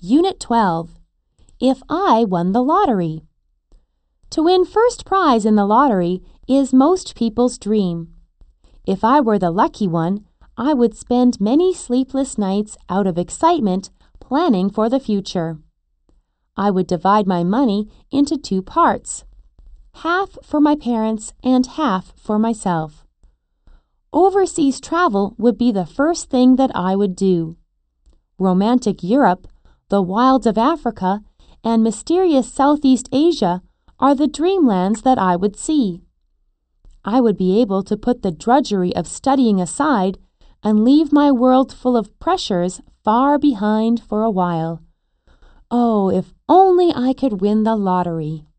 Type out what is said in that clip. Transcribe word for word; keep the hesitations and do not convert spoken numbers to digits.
Unit twelve. If I won the lottery. To win first prize in the lottery is most people's dream. If I were the lucky one, I would spend many sleepless nights out of excitement planning for the future. I would divide my money into two parts, half for my parents and half for myself. Overseas travel would be the first thing that I would do. Romantic Europe, the wilds of Africa, and mysterious Southeast Asia are the dreamlands that I would see. I would be able to put the drudgery of studying aside and leave my world full of pressures far behind for a while. Oh, if only I could win the lottery!